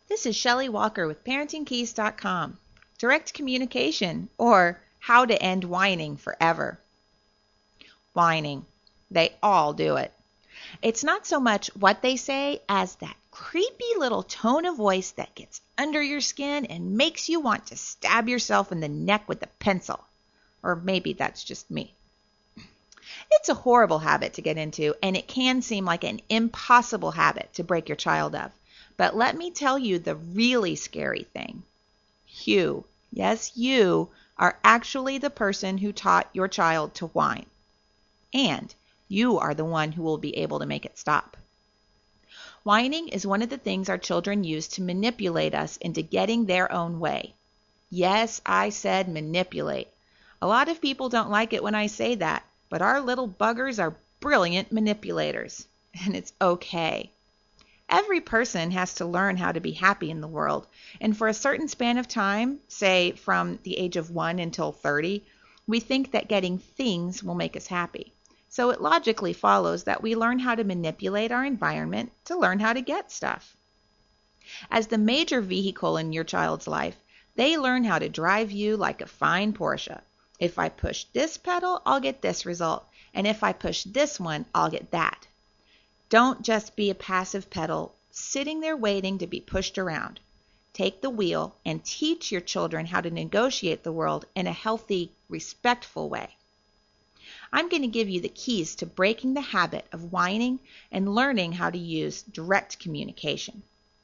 This is Shelley Walker with ParentingKeys.com. Direct communication, or how to end whining forever. Whining. They all do it. It's not so much what they say as that creepy little tone of voice that gets under your skin and makes you want to stab yourself in the neck with a pencil. Or maybe that's just me. It's a horrible habit to get into, and it can seem like an impossible habit to break your child of. But let me tell you the really scary thing. You, yes, you, are actually the person who taught your child to whine. And you are the one who will be able to make it stop. Whining is one of the things our children use to manipulate us into getting their own way. Yes, I said manipulate. A lot of people don't like it when I say that, but our little buggers are brilliant manipulators, and it's okay. Every person has to learn how to be happy in the world, and for a certain span of time, say from the age of 1 until 30, we think that getting things will make us happy. So it logically follows that we learn how to manipulate our environment to learn how to get stuff. As the major vehicle in your child's life, they learn how to drive you like a fine Porsche. If I push this pedal, I'll get this result, and if I push this one, I'll get that. Don't just be a passive pedal sitting there waiting to be pushed around. Take the wheel and teach your children how to negotiate the world in a healthy, respectful way. I'm going to give you the keys to breaking the habit of whining and learning how to use direct communication.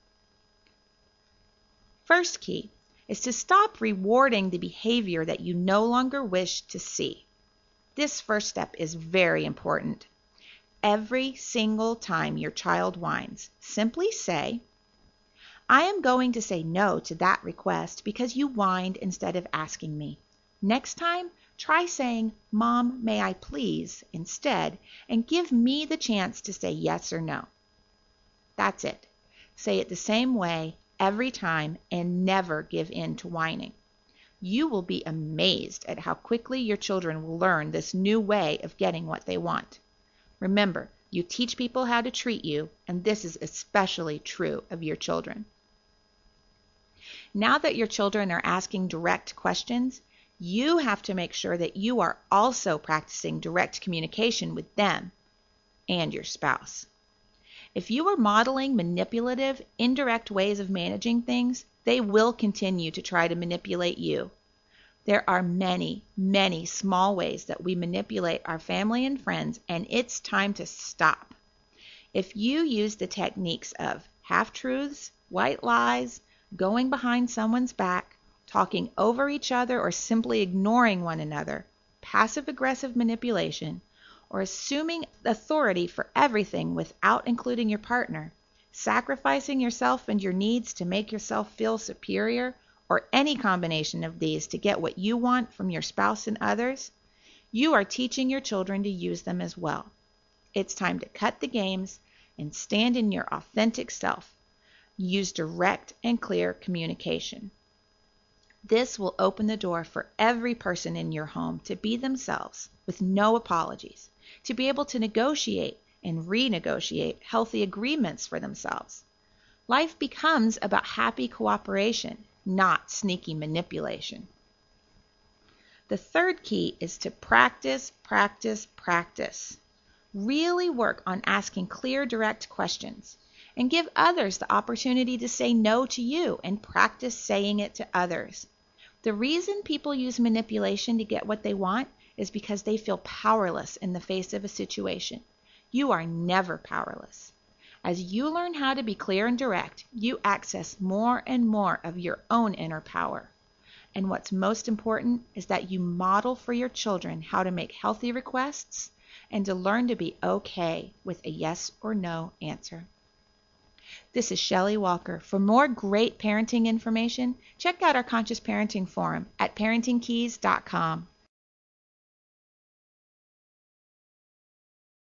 First key is to stop rewarding the behavior that you no longer wish to see. This first step is very important. Every single time your child whines, simply say, I am going to say no to that request because you whined instead of asking me. Next time, try saying, Mom, may I please, instead, and give me the chance to say yes or no. That's it. Say it the same way every time and never give in to whining. You will be amazed at how quickly your children will learn this new way of getting what they want. Remember, you teach people how to treat you, and this is especially true of your children. Now that your children are asking direct questions, you have to make sure that you are also practicing direct communication with them and your spouse. If you are modeling manipulative, indirect ways of managing things, they will continue to try to manipulate you. There are many, many small ways that we manipulate our family and friends, and it's time to stop. If you use the techniques of half-truths, white lies, going behind someone's back, talking over each other or simply ignoring one another, passive-aggressive manipulation, or assuming authority for everything without including your partner, sacrificing yourself and your needs to make yourself feel superior, or any combination of these to get what you want from your spouse and others, you are teaching your children to use them as well. It's time to cut the games and stand in your authentic self. Use direct and clear communication. This will open the door for every person in your home to be themselves with no apologies, to be able to negotiate and renegotiate healthy agreements for themselves. Life becomes about happy cooperation, not sneaky manipulation. The third key is to practice, practice, practice. Really work on asking clear, direct questions and give others the opportunity to say no to you and practice saying it to others. The reason people use manipulation to get what they want is because they feel powerless in the face of a situation. You are never powerless. As you learn how to be clear and direct, you access more and more of your own inner power. And what's most important is that you model for your children how to make healthy requests and to learn to be okay with a yes or no answer. This is Shelley Walker. For more great parenting information, check out our Conscious Parenting Forum at ParentingKeys.com.